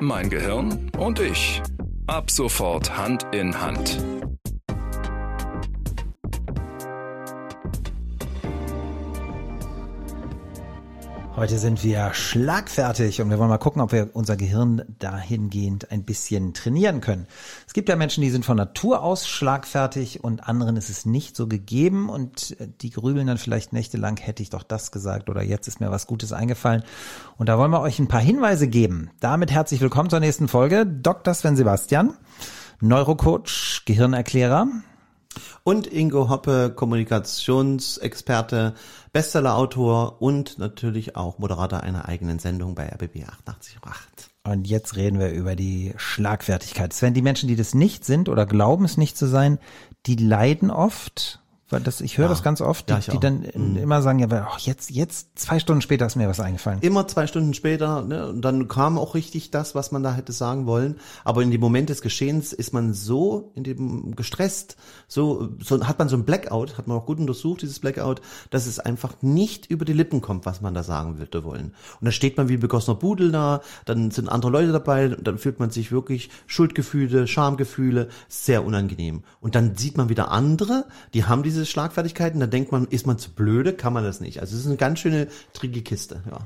Mein Gehirn und ich. Ab sofort Hand in Hand. Heute sind wir schlagfertig und wir wollen mal gucken, ob wir unser Gehirn dahingehend ein bisschen trainieren können. Es gibt ja Menschen, die sind von Natur aus schlagfertig und anderen ist es nicht so gegeben und die grübeln dann vielleicht nächtelang, hätte ich doch das gesagt oder jetzt ist mir was Gutes eingefallen. Und da wollen wir euch ein paar Hinweise geben. Damit herzlich willkommen zur nächsten Folge. Dr. Sven Sebastian, Neurocoach, Gehirnerklärer. Und Ingo Hoppe, Kommunikationsexperte, Bestsellerautor und natürlich auch Moderator einer eigenen Sendung bei RBB 88.8. Und jetzt reden wir über die Schlagfertigkeit. Sven, die Menschen, die das nicht sind oder glauben es nicht zu sein, die leiden oft, weil ich höre das ganz oft, die dann immer sagen, ja, jetzt 2 Stunden später ist mir was eingefallen. Immer 2 Stunden später, ne, und dann kam auch richtig das, was man da hätte sagen wollen. Aber in dem Moment des Geschehens ist man so in dem gestresst, so hat man so ein Blackout, hat man auch gut untersucht, dieses Blackout, dass es einfach nicht über die Lippen kommt, was man da sagen würde wollen. Und dann steht man wie ein begossener Pudel da, dann sind andere Leute dabei, dann fühlt man sich wirklich Schuldgefühle, Schamgefühle, sehr unangenehm. Und dann sieht man wieder andere, die haben diese Schlagfertigkeiten, da denkt man, ist man zu blöde, kann man das nicht. Also es ist eine ganz schöne tricky Kiste, ja.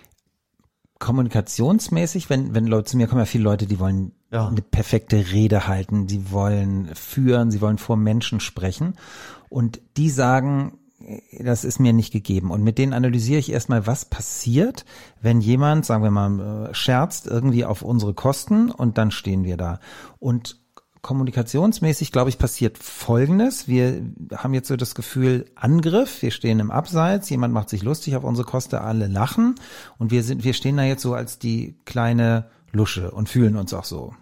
Kommunikationsmäßig, wenn Leute zu mir kommen, ja viele Leute, die wollen eine perfekte Rede halten, die wollen führen, sie wollen vor Menschen sprechen und die sagen, das ist mir nicht gegeben. Und mit denen analysiere ich erstmal, was passiert, wenn jemand, sagen wir mal, scherzt irgendwie auf unsere Kosten und dann stehen wir da. Und kommunikationsmäßig, glaube ich, passiert Folgendes. Wir haben jetzt so das Gefühl, Angriff, wir stehen im Abseits, jemand macht sich lustig auf unsere Kosten, alle lachen und wir stehen da jetzt so als die kleine Lusche und fühlen uns auch so.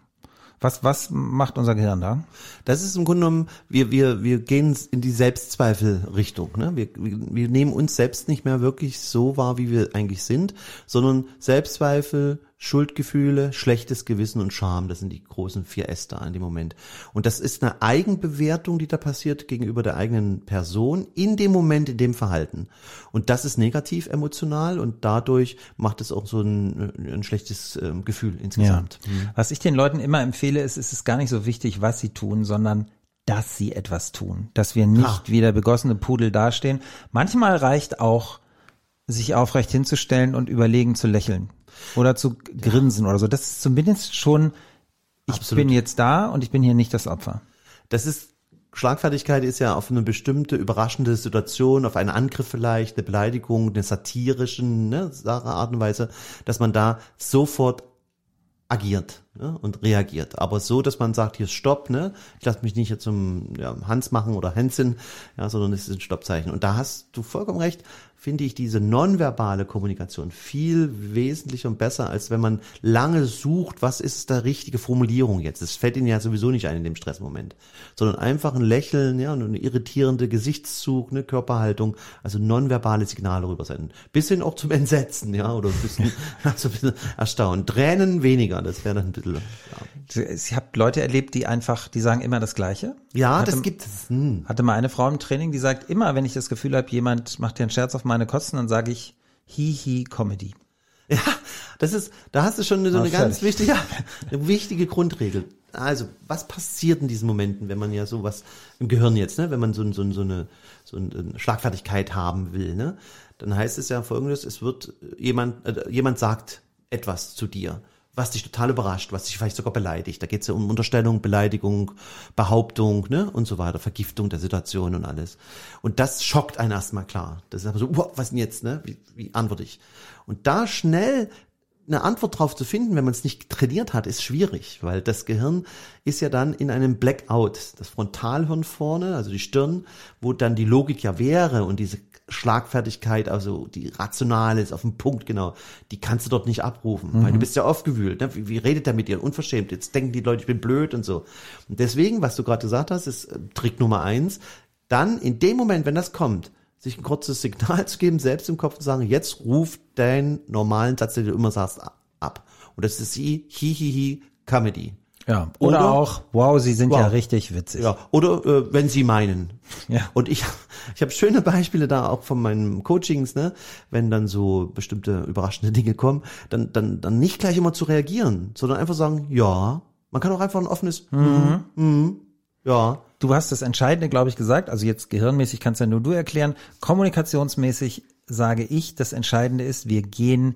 Was macht unser Gehirn da? Das ist im Grunde genommen, wir gehen in die Selbstzweifelrichtung. Ne? Wir nehmen uns selbst nicht mehr wirklich so wahr, wie wir eigentlich sind, sondern Selbstzweifel, Schuldgefühle, schlechtes Gewissen und Scham, das sind die großen 4 S da in dem Moment. Und das ist eine Eigenbewertung, die da passiert gegenüber der eigenen Person in dem Moment, in dem Verhalten. Und das ist negativ emotional und dadurch macht es auch so ein schlechtes Gefühl insgesamt. Ja. Was ich den Leuten immer empfehle, ist, es ist gar nicht so wichtig, was sie tun, sondern dass sie etwas tun. Dass wir nicht wie der begossene Pudel dastehen. Manchmal reicht auch, sich aufrecht hinzustellen und überlegen zu lächeln. Oder zu grinsen oder so. Das ist zumindest schon, ich bin jetzt da und ich bin hier nicht das Opfer. Schlagfertigkeit ist ja auf eine bestimmte überraschende Situation, auf einen Angriff vielleicht, eine Beleidigung, eine satirischen Art und Weise, dass man da sofort agiert und reagiert. Aber so, dass man sagt, hier ist Stopp, ich lasse mich nicht jetzt zum Hans machen oder Hänschen, sondern es ist ein Stoppzeichen. Und da hast du vollkommen recht, finde ich diese nonverbale Kommunikation viel wesentlicher und besser, als wenn man lange sucht, was ist da richtige Formulierung jetzt. Das fällt Ihnen ja sowieso nicht ein in dem Stressmoment, sondern einfach ein Lächeln, und eine irritierende Gesichtszug, eine Körperhaltung, also nonverbale Signale rübersenden. Bis hin auch zum Entsetzen, oder ein bisschen erstaunt. Tränen weniger, das wäre dann ein bisschen, Ich habe Leute erlebt, die sagen immer das Gleiche. Ja, das gibt es. Hatte mal eine Frau im Training, die sagt immer, wenn ich das Gefühl habe, jemand macht dir einen Scherz auf meine Kosten, dann sage ich, Comedy. Ja, da hast du schon so eine ganz wichtige Grundregel. Also, was passiert in diesen Momenten, wenn man ja sowas im Gehirn jetzt, wenn man so eine Schlagfertigkeit haben will, dann heißt es ja Folgendes, es wird jemand sagt etwas zu dir, was dich total überrascht, was dich vielleicht sogar beleidigt. Da geht es ja um Unterstellung, Beleidigung, Behauptung, und so weiter, Vergiftung der Situation und alles. Und das schockt einen erstmal, klar. Das ist aber so, was denn jetzt, wie antworte ich? Und da schnell eine Antwort drauf zu finden, wenn man es nicht trainiert hat, ist schwierig, weil das Gehirn ist ja dann in einem Blackout. Das Frontalhirn vorne, also die Stirn, wo dann die Logik ja wäre und diese Schlagfertigkeit, also die rationale ist auf den Punkt, genau, die kannst du dort nicht abrufen, weil du bist ja aufgewühlt. Wie redet er mit dir? Unverschämt. Jetzt denken die Leute, ich bin blöd und so. Und deswegen, was du gerade gesagt hast, ist Trick Nummer 1, dann in dem Moment, wenn das kommt, sich ein kurzes Signal zu geben, selbst im Kopf zu sagen, jetzt ruf deinen normalen Satz, den du immer sagst, ab. Und das ist Comedy. Ja, oder auch, wow, Sie sind ja richtig witzig. Ja, oder wenn Sie meinen. Ja. Und ich habe schöne Beispiele da auch von meinen Coachings, ne, wenn dann so bestimmte überraschende Dinge kommen, dann nicht gleich immer zu reagieren, sondern einfach sagen, ja. Man kann auch einfach ein offenes ja. Du hast das Entscheidende, glaube ich, gesagt, also jetzt gehirnmäßig kannst ja nur du erklären, kommunikationsmäßig sage ich, das Entscheidende ist, wir gehen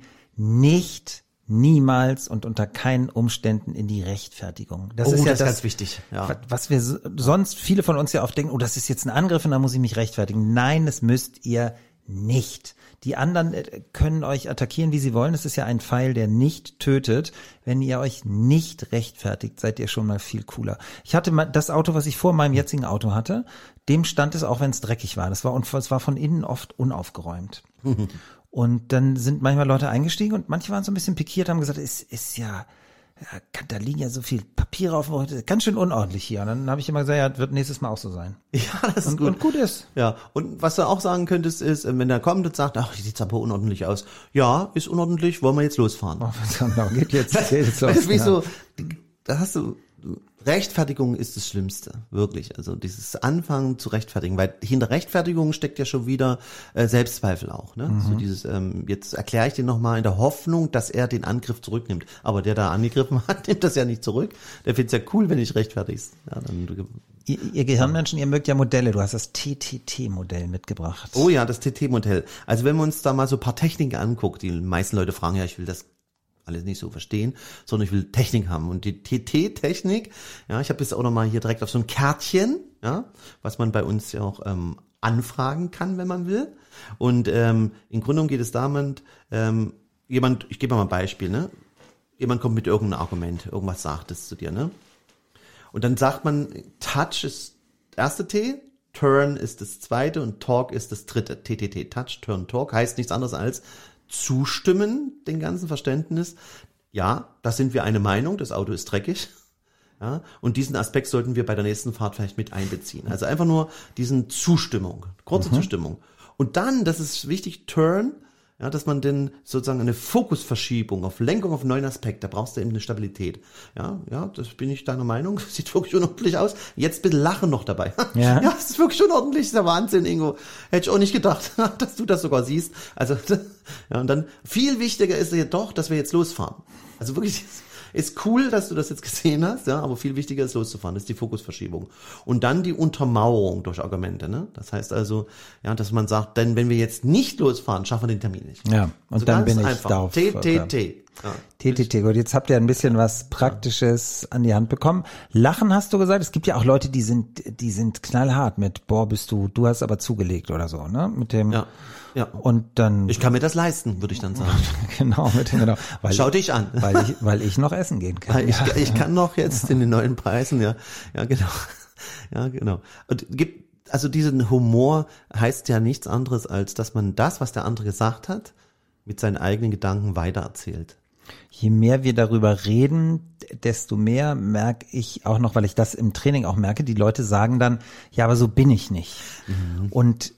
niemals und unter keinen Umständen in die Rechtfertigung. Das ist ja das ist ganz wichtig. Ja. Was wir sonst, viele von uns ja oft denken, das ist jetzt ein Angriff und da muss ich mich rechtfertigen. Nein, das müsst ihr nicht. Die anderen können euch attackieren, wie sie wollen. Es ist ja ein Pfeil, der nicht tötet. Wenn ihr euch nicht rechtfertigt, seid ihr schon mal viel cooler. Ich hatte mal das Auto, was ich vor meinem jetzigen Auto hatte, dem stand es auch, wenn es dreckig war. Es war von innen oft unaufgeräumt. Und dann sind manchmal Leute eingestiegen und manche waren so ein bisschen pikiert, haben gesagt, es ist ja, da liegen ja so viel Papiere auf dem Auto, ganz schön unordentlich hier. Und dann habe ich immer gesagt, ja, wird nächstes Mal auch so sein. Ja, das ist gut. Und gut ist. Ja, und was du auch sagen könntest ist, wenn der kommt und sagt, ach, sieht's aber unordentlich aus. Ja, ist unordentlich, wollen wir jetzt losfahren. Oh, genau, geht jetzt los. Das ist wie so, da hast du, Rechtfertigung ist das Schlimmste, wirklich. Also dieses Anfangen zu rechtfertigen, weil hinter Rechtfertigung steckt ja schon wieder Selbstzweifel auch. Ne? So dieses, jetzt erkläre ich dir nochmal in der Hoffnung, dass er den Angriff zurücknimmt. Aber der da angegriffen hat, nimmt das ja nicht zurück. Der findet es ja cool, wenn ich rechtfertigst. Ja, dann, ihr Gehirnmenschen, ihr mögt ja Modelle. Du hast das TTT-Modell mitgebracht. Oh ja, das TT-Modell. Also wenn wir uns da mal so ein paar Techniken angucken, die meisten Leute fragen, ja, ich will das alles nicht so verstehen, sondern ich will Technik haben. Und die TT-Technik, ja, ich habe jetzt auch nochmal hier direkt auf so ein Kärtchen, ja, was man bei uns ja auch anfragen kann, wenn man will. Und im Grunde genommen geht es damit, ich gebe mal ein Beispiel, ne? Jemand kommt mit irgendeinem Argument, irgendwas sagt es zu dir, ne? Und dann sagt man, Touch ist das erste T, Turn ist das zweite und Talk ist das dritte. TTT, Touch, Turn, Talk, heißt nichts anderes als zustimmen, den ganzen Verständnis. Ja, da sind wir eine Meinung, das Auto ist dreckig. Ja, und diesen Aspekt sollten wir bei der nächsten Fahrt vielleicht mit einbeziehen. Also einfach nur diesen Zustimmung, kurze Zustimmung. Und dann, das ist wichtig, Turn, ja, dass man denn sozusagen eine Fokusverschiebung auf Lenkung auf einen neuen Aspekt, da brauchst du eben eine Stabilität. Ja, das bin ich deiner Meinung, sieht wirklich unordentlich aus. Jetzt bitte lachen noch dabei. Ja, das ist wirklich unordentlich, das ist der Wahnsinn, Ingo. Hätte ich auch nicht gedacht, dass du das sogar siehst. Also, ja, und dann viel wichtiger ist ja doch, dass wir jetzt losfahren. Also wirklich, ist cool, dass du das jetzt gesehen hast, ja, aber viel wichtiger ist loszufahren, das ist die Fokusverschiebung. Und dann die Untermauerung durch Argumente, ne? Das heißt also, ja, dass man sagt, denn wenn wir jetzt nicht losfahren, schaffen wir den Termin nicht. Ja, und also dann bin ich darauf. TTT. Ja. TTT, gut, jetzt habt ihr ein bisschen was Praktisches an die Hand bekommen. Lachen hast du gesagt, es gibt ja auch Leute, die sind knallhart mit, du hast aber zugelegt oder so, ne? Mit dem, ja. Und dann. Ich kann mir das leisten, würde ich dann sagen. Genau. Schau dich an. Weil ich noch essen gehen kann. Ich kann noch jetzt in den neuen Preisen, ja, genau. Ja, genau. Und also diesen Humor heißt ja nichts anderes, als dass man das, was der andere gesagt hat, mit seinen eigenen Gedanken weitererzählt. Je mehr wir darüber reden, desto mehr merke ich auch noch, weil ich das im Training auch merke, die Leute sagen dann, ja, aber so bin ich nicht. Und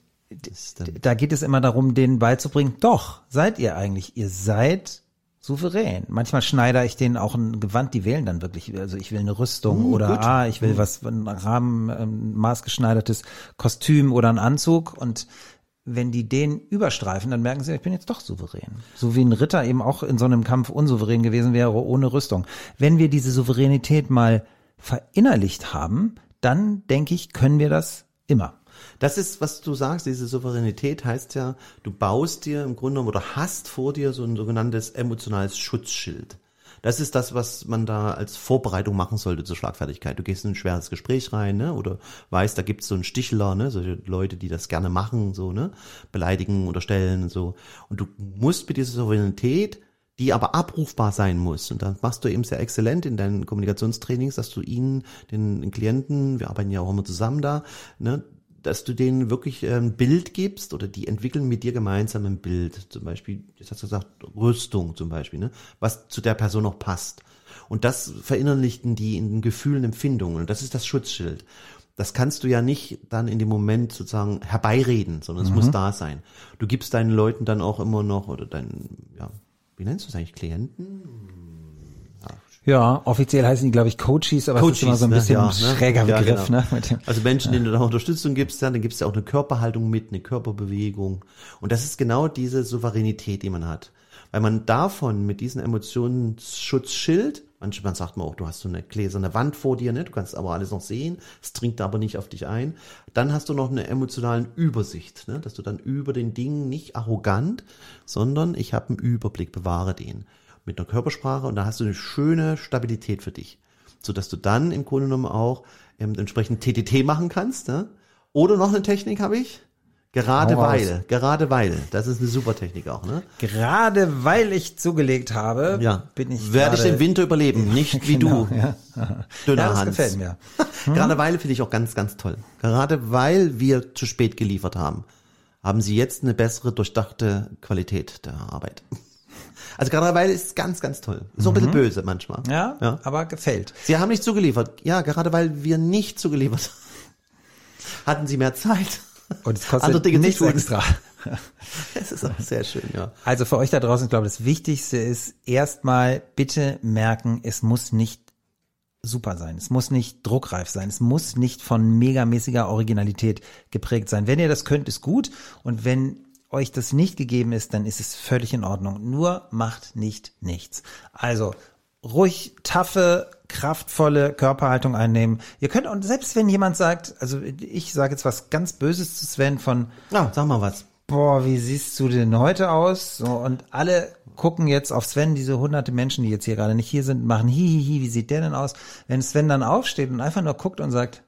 da geht es immer darum, denen beizubringen, doch, seid ihr eigentlich, ihr seid souverän. Manchmal schneide ich denen auch ein Gewand, die wählen dann wirklich, also ich will eine Rüstung oder ich will was, ein Rahmen, maßgeschneidertes Kostüm oder einen Anzug, und wenn die den überstreifen, dann merken sie, ich bin jetzt doch souverän. So wie ein Ritter eben auch in so einem Kampf unsouverän gewesen wäre ohne Rüstung. Wenn wir diese Souveränität mal verinnerlicht haben, dann denke ich, können wir das immer. Das ist, was du sagst, diese Souveränität heißt ja, du baust dir im Grunde genommen oder hast vor dir so ein sogenanntes emotionales Schutzschild. Das ist das, was man da als Vorbereitung machen sollte zur Schlagfertigkeit. Du gehst in ein schweres Gespräch rein, ne, oder weißt, da gibt's so einen Stichler, ne, solche Leute, die das gerne machen, so, ne, beleidigen oder stellen und so. Und du musst mit dieser Souveränität, die aber abrufbar sein muss, und das machst du eben sehr exzellent in deinen Kommunikationstrainings, dass du ihnen, den Klienten, wir arbeiten ja auch immer zusammen da, ne, dass du denen wirklich ein Bild gibst, oder die entwickeln mit dir gemeinsam ein Bild. Zum Beispiel, jetzt hast du gesagt, Rüstung zum Beispiel, ne? Was zu der Person noch passt. Und das verinnerlichten die in den Gefühlen, Empfindungen. Und das ist das Schutzschild. Das kannst du ja nicht dann in dem Moment sozusagen herbeireden, sondern es muss da sein. Du gibst deinen Leuten dann auch immer noch, oder deinen, ja, wie nennst du es eigentlich, Klienten? Ja, Ja, offiziell heißen die, glaube ich, Coaches, aber Coaches, es ist immer so ein bisschen ein schräger Begriff. Genau. Ne? Also Menschen, denen du da Unterstützung gibst, dann gibst du auch eine Körperhaltung mit, eine Körperbewegung. Und das ist genau diese Souveränität, die man hat. Weil man davon mit diesem Emotionsschutzschild, manchmal sagt man auch, du hast so eine gläserne Wand vor dir, ne? Du kannst aber alles noch sehen, es dringt aber nicht auf dich ein. Dann hast du noch eine emotionale Übersicht, ne? Dass du dann über den Dingen nicht arrogant, sondern ich habe einen Überblick, bewahre den. Mit einer Körpersprache und da hast du eine schöne Stabilität für dich, sodass du dann im Grunde genommen auch entsprechend TTT machen kannst. Ne? Oder noch eine Technik habe ich, gerade weil, das ist eine super Technik auch. Ne? Gerade weil ich zugelegt habe, werde ich den Winter überleben, nicht wie genau, du, ja. dünner das Hans. Gefällt mir. Gerade weil finde ich auch ganz, ganz toll. Gerade weil wir zu spät geliefert haben sie jetzt eine bessere, durchdachte Qualität der Arbeit. Also gerade weil ist ganz, ganz toll. Ist auch ein bisschen böse manchmal. Ja, aber gefällt. Sie haben nicht zugeliefert. Ja, gerade weil wir nicht zugeliefert hatten sie mehr Zeit. Und es kostet nichts extra. Das ist auch sehr schön, ja. Also für euch da draußen, ich glaube, das Wichtigste ist erstmal bitte merken, es muss nicht super sein. Es muss nicht druckreif sein. Es muss nicht von megamäßiger Originalität geprägt sein. Wenn ihr das könnt, ist gut. Und wenn euch das nicht gegeben ist, dann ist es völlig in Ordnung. Nur macht nicht nichts. Also ruhig taffe, kraftvolle Körperhaltung einnehmen. Ihr könnt, und selbst wenn jemand sagt, also ich sage jetzt was ganz Böses zu Sven von, sag mal was. Boah, wie siehst du denn heute aus? So, und alle gucken jetzt auf Sven, diese hunderte Menschen, die jetzt hier gerade nicht hier sind, machen hihihi, wie sieht der denn aus? Wenn Sven dann aufsteht und einfach nur guckt und sagt,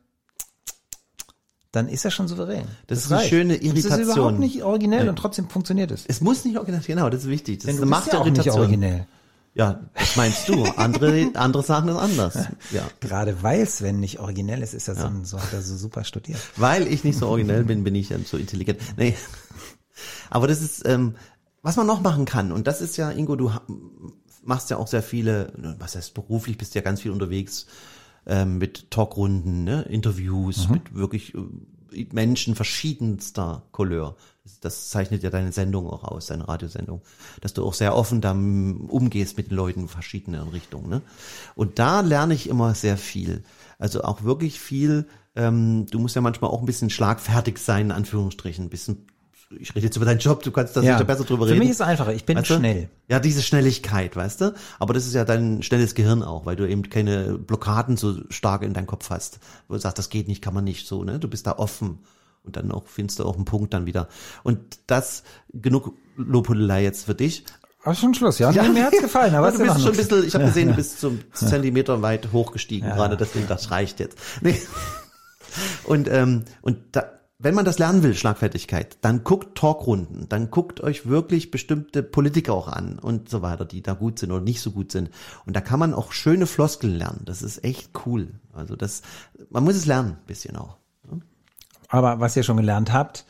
dann ist er schon souverän. Das ist eine schöne Irritation. Das ist überhaupt nicht originell und trotzdem funktioniert es. Es muss nicht originell, genau, das ist wichtig. Das Denn ist du eine bist ja auch nicht Irritation. originell. Ja, das meinst du. Andere sagen das anders. Ja. Gerade weil Sven nicht originell ist, er so hat er so super studiert. Weil ich nicht so originell bin ich so intelligent. Nee. Aber das ist, was man noch machen kann. Und das ist ja, Ingo, du machst ja auch sehr viele, was heißt beruflich, bist ja ganz viel unterwegs, mit Talkrunden, ne? Interviews, mit wirklich Menschen verschiedenster Couleur. Das zeichnet ja deine Sendung auch aus, deine Radiosendung, dass du auch sehr offen da umgehst mit den Leuten in verschiedenen Richtungen. Ne? Und da lerne ich immer sehr viel. Also auch wirklich viel, du musst ja manchmal auch ein bisschen schlagfertig sein, in Anführungsstrichen, ein bisschen. Ich rede jetzt über deinen Job, du kannst da sicher besser drüber reden. Für mich ist es einfacher, ich bin schnell. Ja, diese Schnelligkeit, weißt du? Aber das ist ja dein schnelles Gehirn auch, weil du eben keine Blockaden so stark in deinem Kopf hast. Wo du sagst, das geht nicht, kann man nicht so, ne? Du bist da offen. Und dann auch findest du auch einen Punkt dann wieder. Und das, genug Lobhudelei jetzt für dich. Aber schon Schluss, ja? Mir hat's gefallen, aber du bist schon ein bisschen, ich habe gesehen, du bist so Zentimeter weit hochgestiegen gerade, deswegen das reicht jetzt. Nee. Und da, wenn man das lernen will, Schlagfertigkeit, dann guckt Talkrunden, dann guckt euch wirklich bestimmte Politiker auch an und so weiter, die da gut sind oder nicht so gut sind. Und da kann man auch schöne Floskeln lernen. Das ist echt cool. Also man muss es lernen, ein bisschen auch. Aber was ihr schon gelernt habt,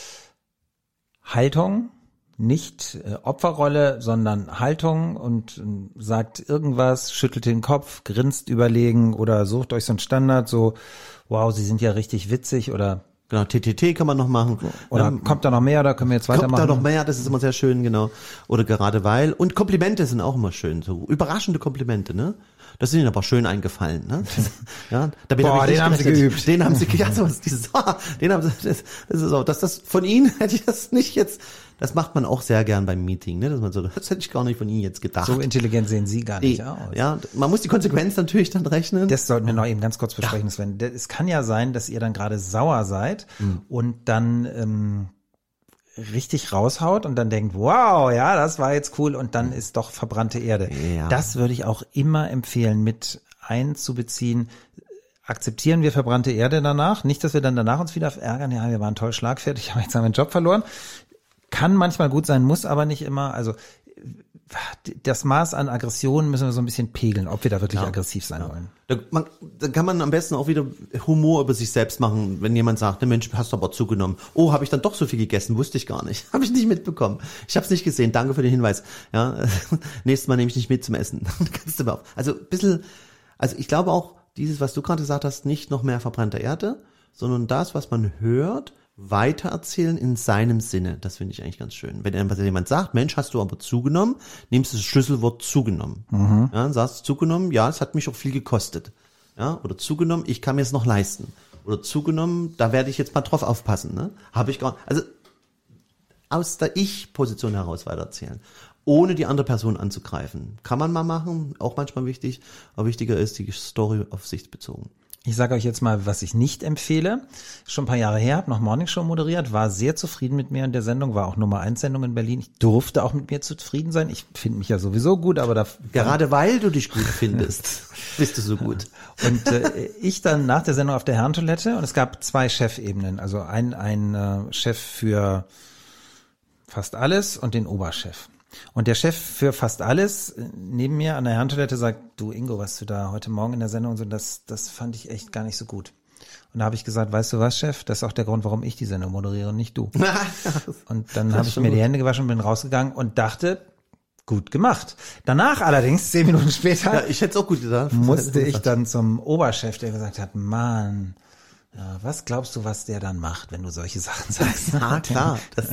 Haltung, nicht Opferrolle, sondern Haltung und sagt irgendwas, schüttelt den Kopf, grinst überlegen oder sucht euch so einen Standard, so, wow, Sie sind ja richtig witzig oder genau, TTT kann man noch machen. Oder kommt da noch mehr oder können wir jetzt weitermachen? Kommt da noch mehr, das ist immer sehr schön, genau. Oder gerade weil. Und Komplimente sind auch immer schön, so überraschende Komplimente, ne? Das sind ihnen aber schön eingefallen, ne? Ja, damit den haben sie geübt. Den haben sie, ja, sowas, den haben sie, das ist auch, dass das von Ihnen hätte ich das nicht jetzt, das macht man auch sehr gern beim Meeting, ne? Dass man so, das hätte ich gar nicht von Ihnen jetzt gedacht. So intelligent sehen Sie gar nicht aus. Ja, man muss die Konsequenz natürlich dann rechnen. Das sollten wir noch eben ganz kurz besprechen, Sven. Es kann ja sein, dass ihr dann gerade sauer seid und dann richtig raushaut und dann denkt, wow, ja, das war jetzt cool und dann ist doch verbrannte Erde. Ja. Das würde ich auch immer empfehlen, mit einzubeziehen. Akzeptieren wir verbrannte Erde danach? Nicht, dass wir dann danach uns wieder ärgern, ja, wir waren toll schlagfertig, haben jetzt meinen Job verloren. Kann manchmal gut sein, muss aber nicht immer. Also das Maß an Aggression müssen wir so ein bisschen pegeln, ob wir da wirklich aggressiv sein wollen. Da kann man am besten auch wieder Humor über sich selbst machen, wenn jemand sagt, ne Mensch, hast du aber zugenommen. Oh, habe ich dann doch so viel gegessen? Wusste ich gar nicht. Habe ich nicht mitbekommen. Ich habe es nicht gesehen. Danke für den Hinweis. Ja, nächstes Mal nehme ich nicht mit zum Essen. Also ein bisschen, also ich glaube auch, dieses, was du gerade gesagt hast, nicht noch mehr verbrannte Erde, sondern das, was man hört, weitererzählen in seinem Sinne. Das finde ich eigentlich ganz schön. Wenn jemand sagt, Mensch, hast du aber zugenommen, nimmst du das Schlüsselwort zugenommen. Ja, dann sagst du zugenommen, ja, es hat mich auch viel gekostet. Ja, oder zugenommen, ich kann mir es noch leisten. Oder zugenommen, da werde ich jetzt mal drauf aufpassen. Ne? Habe ich gar, also aus der Ich-Position heraus weitererzählen, ohne die andere Person anzugreifen. Kann man mal machen, auch manchmal wichtig, aber wichtiger ist die Story auf sich bezogen. Ich sage euch jetzt mal, was ich nicht empfehle. Schon ein paar Jahre her, habe noch Morning Show moderiert, war sehr zufrieden mit mir in der Sendung, war auch Nummer 1 Sendung in Berlin. Ich durfte auch mit mir zufrieden sein. Ich finde mich ja sowieso gut, aber da gerade weil du dich gut findest, bist du so gut. Und ich dann nach der Sendung auf der Herrentoilette und es gab 2 Chefebenen, also ein Chef für fast alles und den Oberchef. Und der Chef für fast alles neben mir an der Herrentoilette sagt, du Ingo, was du da heute Morgen in der Sendung und so, das fand ich echt gar nicht so gut. Und da habe ich gesagt, weißt du was, Chef, das ist auch der Grund, warum ich die Sendung moderiere und nicht du. Und dann habe ich mir die Hände gewaschen und bin rausgegangen und dachte, gut gemacht. Danach allerdings, 10 Minuten später, ja, ich hätte es auch gut gesagt, musste ich dann zum Oberchef, der gesagt hat, Mann, ja, was glaubst du, was der dann macht, wenn du solche Sachen sagst? Ja, klar.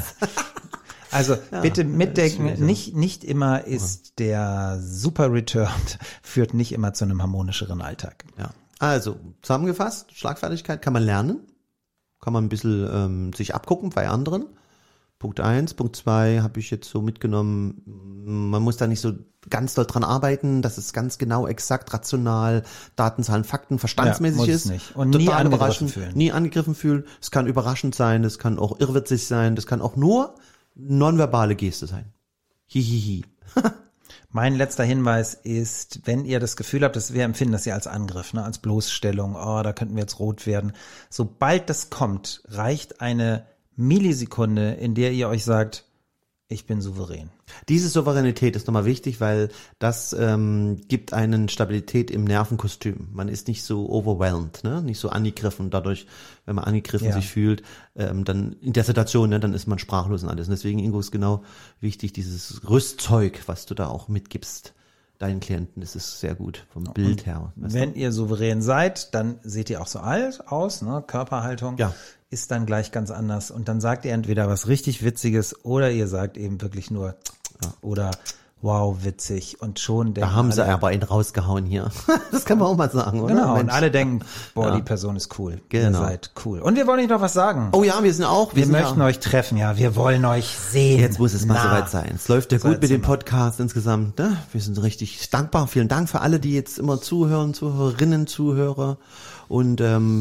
Also bitte mitdenken, nicht immer ist der Super Return, führt nicht immer zu einem harmonischeren Alltag. Ja. Also zusammengefasst, Schlagfertigkeit kann man lernen, kann man ein bisschen sich abgucken bei anderen. Punkt 1, Punkt 2 habe ich jetzt so mitgenommen, man muss da nicht so ganz doll dran arbeiten, dass es ganz genau, exakt, rational, Daten, Zahlen, Fakten, verstandsmäßig ist. Nicht. Und nie angegriffen fühlen. Es kann überraschend sein, es kann auch irrwitzig sein, das kann auch nur nonverbale Geste sein. Hihihi. Mein letzter Hinweis ist, wenn ihr das Gefühl habt, wir empfinden das ja als Angriff, ne, als Bloßstellung, da könnten wir jetzt rot werden. Sobald das kommt, reicht eine Millisekunde, in der ihr euch sagt, ich bin souverän. Diese Souveränität ist nochmal wichtig, weil das gibt einen Stabilität im Nervenkostüm. Man ist nicht so overwhelmed, ne? Nicht so angegriffen. Dadurch, wenn man angegriffen sich fühlt, dann in der Situation, ne, dann ist man sprachlos und alles. Und deswegen, Ingo, ist genau wichtig, dieses Rüstzeug, was du da auch mitgibst deinen Klienten, das ist sehr gut vom Bild her. Wenn ihr souverän seid, dann seht ihr auch so alt aus, ne? Körperhaltung ist dann gleich ganz anders. Und dann sagt ihr entweder was richtig Witziges oder ihr sagt eben wirklich nur oder wow, witzig. Und schon denken da haben sie aber einen rausgehauen hier. Das kann man auch mal sagen, oder? Genau, Mensch. Und alle denken, boah, die Person ist cool. Genau. Ihr seid cool. Und wir wollen euch noch was sagen. Oh ja, wir möchten euch treffen, wir wollen euch sehen. Jetzt muss es mal soweit sein. Es läuft ja gut mit dem Podcast insgesamt, ne? Wir sind richtig dankbar. Vielen Dank für alle, die jetzt immer zuhören, Zuhörerinnen, Zuhörer. Und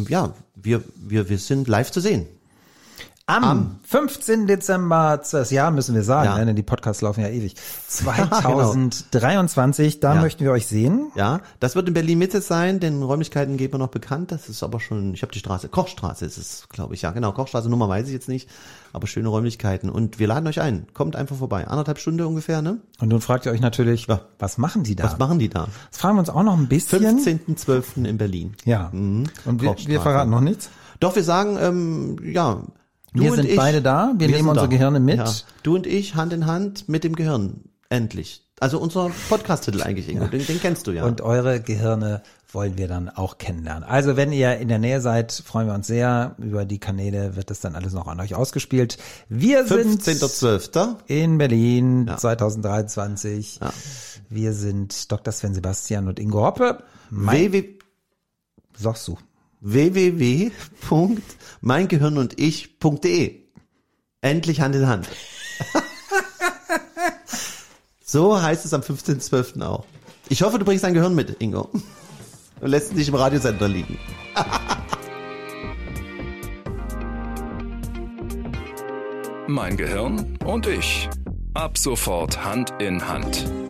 wir sind live zu sehen. Am 15. Dezember, das Jahr müssen wir sagen, denn die Podcasts laufen ja ewig, 2023, da möchten wir euch sehen. Ja, das wird in Berlin-Mitte sein, den Räumlichkeiten geben wir noch bekannt, das ist aber schon, ich habe die Straße, Kochstraße ist es, glaube ich, ja genau, Kochstraße, Nummer weiß ich jetzt nicht, aber schöne Räumlichkeiten und wir laden euch ein, kommt einfach vorbei, 1,5 Stunden ungefähr, ne? Und nun fragt ihr euch natürlich, was machen die da? Was machen die da? Das fragen wir uns auch noch ein bisschen. 15.12. in Berlin. Ja, und wir verraten noch nichts? Doch, wir sagen, wir sind beide da, wir nehmen unsere Gehirne mit. Ja. Du und ich, Hand in Hand mit dem Gehirn, endlich. Also unser Podcast-Titel eigentlich, Ingo, den kennst du ja. Und eure Gehirne wollen wir dann auch kennenlernen. Also wenn ihr in der Nähe seid, freuen wir uns sehr. Über die Kanäle wird das dann alles noch an euch ausgespielt. Wir sind 15.12. in Berlin 2023. Ja. Wir sind Dr. Sven Sebastian und Ingo Hoppe. Sagst du. www.meingehirnundich.de. Endlich Hand in Hand. So heißt es am 15.12. auch. Ich hoffe, du bringst dein Gehirn mit, Ingo. Und lässt es nicht im Radiosender liegen. Mein Gehirn und ich. Ab sofort Hand in Hand.